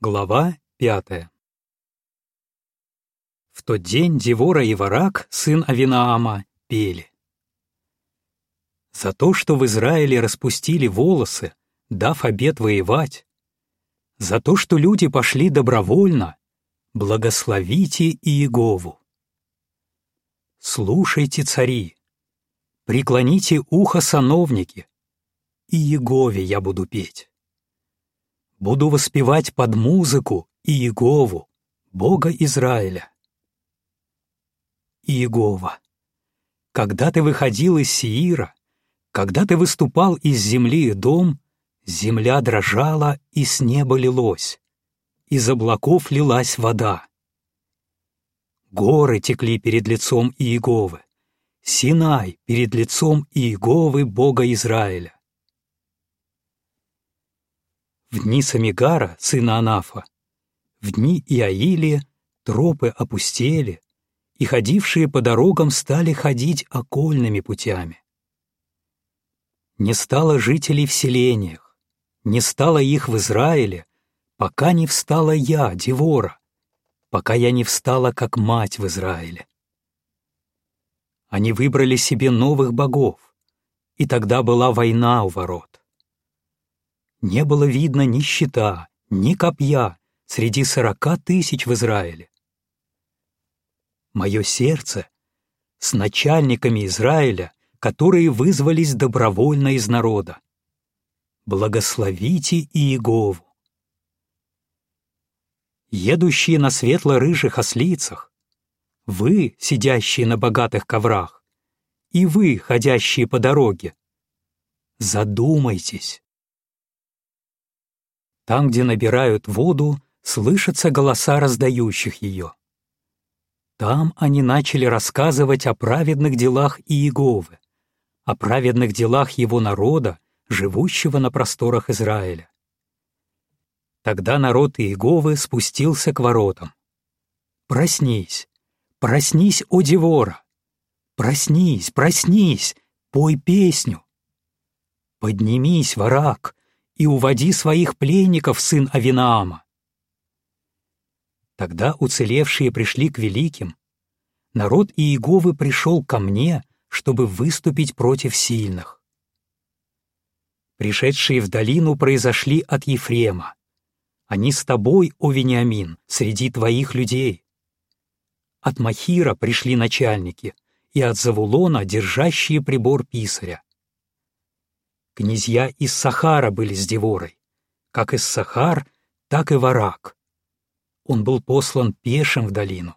Глава 5. В тот день Девора и Варак, сын Авинаама, пели. За то, что в Израиле распустили волосы, дав обет воевать, за то, что люди пошли добровольно, благословите Иегову. Слушайте, цари, преклоните ухо, сановники, Иегове я буду петь. Буду воспевать под музыку Иегову, Бога Израиля. Иегова, когда ты выходил из Сеира, когда ты выступал из земли Эдом, земля дрожала и с неба лилось, из облаков лилась вода. Горы текли перед лицом Иеговы, Синай перед лицом Иеговы, Бога Израиля. В дни Самигара, сына Анафа, в дни Иаилия тропы опустели, и ходившие по дорогам стали ходить окольными путями. Не стало жителей в селениях, не стало их в Израиле, пока не встала я, Девора, пока я не встала как мать в Израиле. Они выбрали себе новых богов, и тогда была война у ворот. Не было видно ни щита, ни копья среди 40 тысяч в Израиле. Мое сердце с начальниками Израиля, которые вызвались добровольно из народа. Благословите Иегову. Едущие на светло-рыжих ослицах, вы, сидящие на богатых коврах, и вы, ходящие по дороге, задумайтесь. Там, где набирают воду, слышатся голоса раздающих ее. Там они начали рассказывать о праведных делах Иеговы, о праведных делах его народа, живущего на просторах Израиля. Тогда народ Иеговы спустился к воротам. «Проснись, проснись, о Девора! Проснись, проснись, пой песню! Поднимись, Варак, и уводи своих пленников, сын Авинаама». Тогда уцелевшие пришли к великим. Народ Иеговы пришел ко мне, чтобы выступить против сильных. Пришедшие в долину произошли от Ефрема. Они с тобой, о Вениамин, среди твоих людей. От Махира пришли начальники, и от Завулона держащие прибор писаря. Князья из Сахара были с Деворой, как Иссахар, так и Варак. Он был послан пешим в долину.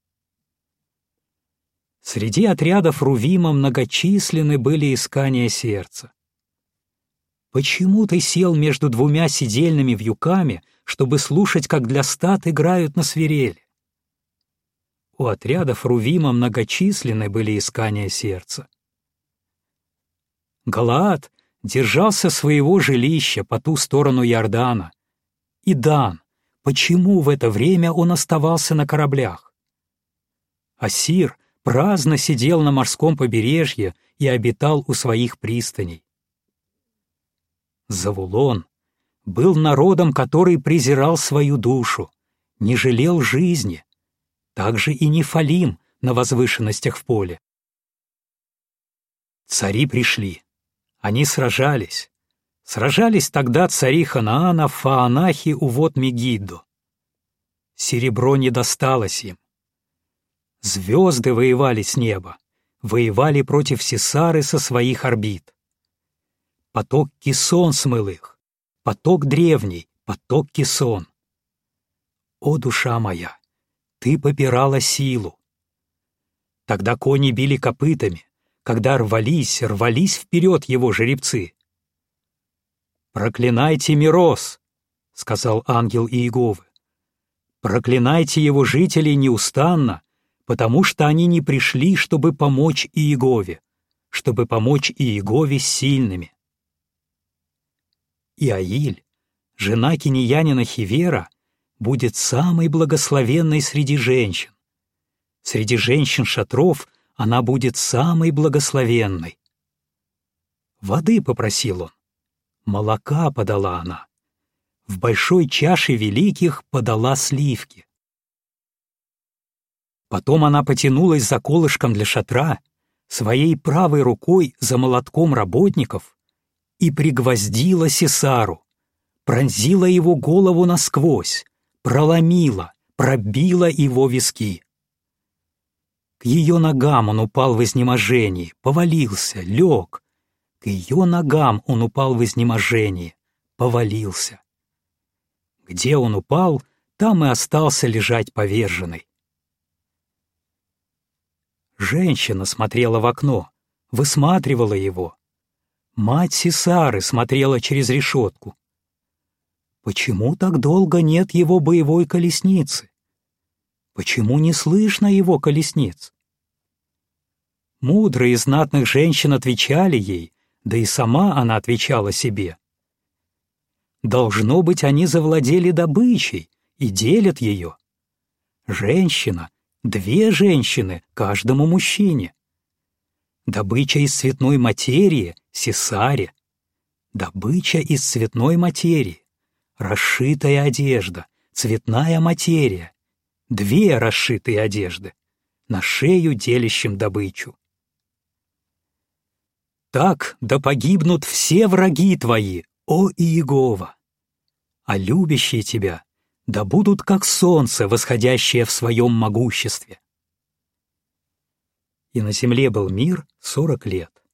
Среди отрядов Рувима многочисленны были искания сердца. Почему ты сел между двумя седельными вьюками, чтобы слушать, как для стад играют на свирели? У отрядов Рувима многочисленны были искания сердца. Галаад держался своего жилища по ту сторону Иордана. И Дан, почему в это время он оставался на кораблях? Ассир праздно сидел на морском побережье и обитал у своих пристаней. Завулон был народом, который презирал свою душу, не жалел жизни, также и Нефалим на возвышенностях в поле. Цари пришли. Они сражались. Сражались тогда цари Ханаана в Фаанахе у вод Мегиддо. Серебро не досталось им. Звезды воевали с неба, воевали против Сесары со своих орбит. Поток Кисон смыл их, поток древний, поток Кисон. О, душа моя, ты попирала силу. Тогда кони били копытами, когда рвались вперед его жеребцы. «Проклинайте Мирос», — сказал ангел Иеговы. «Проклинайте его жителей неустанно, потому что они не пришли, чтобы помочь Иегове, чтобы помочь Иегове с сильными». Иаиль, жена кинеянина Хивера, будет самой благословенной среди женщин. Среди женщин шатров она будет самой благословенной. Воды попросил он, молока подала она. в большой чаше великих подала сливки. Потом она потянулась за колышком для шатра, своей правой рукой за молотком работников и пригвоздила Сесару, пронзила его голову насквозь, проломила, пробила его виски. К ее ногам он упал в изнеможении, повалился, лег. К ее ногам он упал в изнеможении, повалился. Где он упал, там и остался лежать поверженный. Женщина смотрела в окно, высматривала его. Мать Сесары смотрела через решетку. Почему так долго нет его боевой колесницы? Почему не слышно его колесниц? Мудрые и знатных женщин отвечали ей, да и сама она отвечала себе. Должно быть, они завладели добычей и делят ее. Женщина, 2 женщины каждому мужчине. Добыча из цветной материи — Сесаре. Добыча из цветной материи. Расшитая одежда, цветная материя. 2 расшитые одежды, на шею делящим добычу. Так да погибнут все враги твои, о Иегова! А любящие тебя да будут как солнце, восходящее в своем могуществе. И на земле был мир 40 лет.